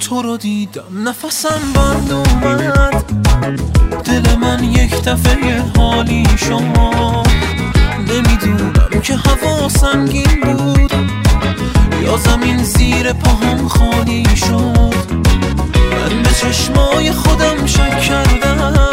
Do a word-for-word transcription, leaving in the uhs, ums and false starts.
تو رو دیدم نفسم بند اومد، دل من یک دفعه حالی شما. نمیدونم که هوا سنگین بود یا زمین زیر پاهم خالی شد. من به چشمای خودم شک کردم،